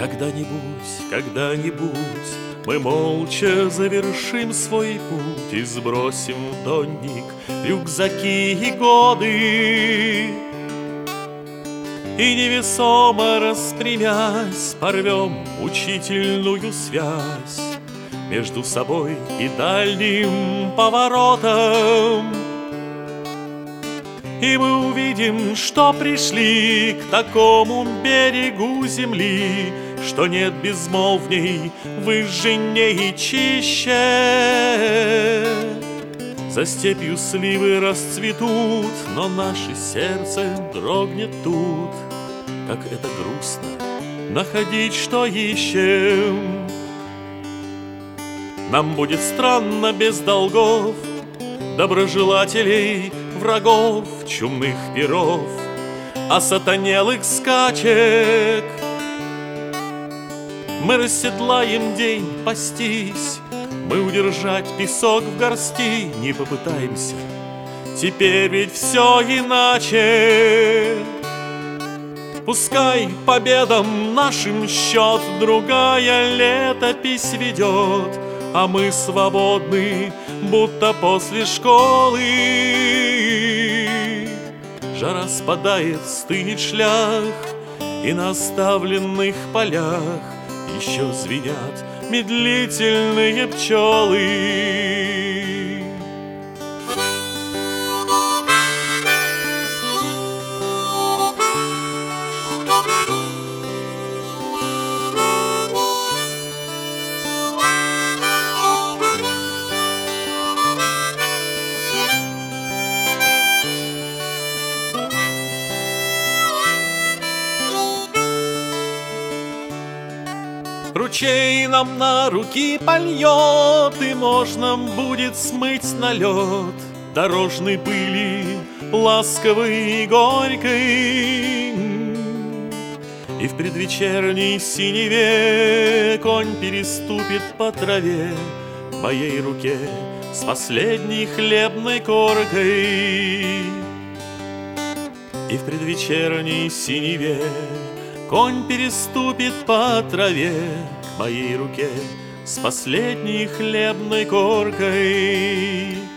Когда-нибудь мы молча завершим свой путь и сбросим в донник рюкзаки и годы, и невесомо распрямясь порвем учительную связь между собой и дальним поворотом. И мы увидим, что пришли к такому берегу земли, что нет безмолвней, выжженней и чище. За степью сливы расцветут, но наше сердце дрогнет тут. Как это грустно находить, что ищем. Нам будет странно без долгов, доброжелателей, врагов, чумных перов, осатанелых скачек. Мы расседлаем день пастись, мы удержать песок в горсти не попытаемся. Теперь ведь все иначе. Пускай победам нашим счет другая летопись ведет, а мы свободны, будто после школы. Жара спадает, стынет шлях, и на оставленных полях еще звенят медлительные пчелы. Ручей нам на руки польет, и можно будет смыть налет дорожной пыли, ласковой и горькой. И в предвечерней синеве конь переступит по траве в моей руке с последней хлебной коркой. И в предвечерней синеве конь переступит по траве к моей руке с последней хлебной коркой.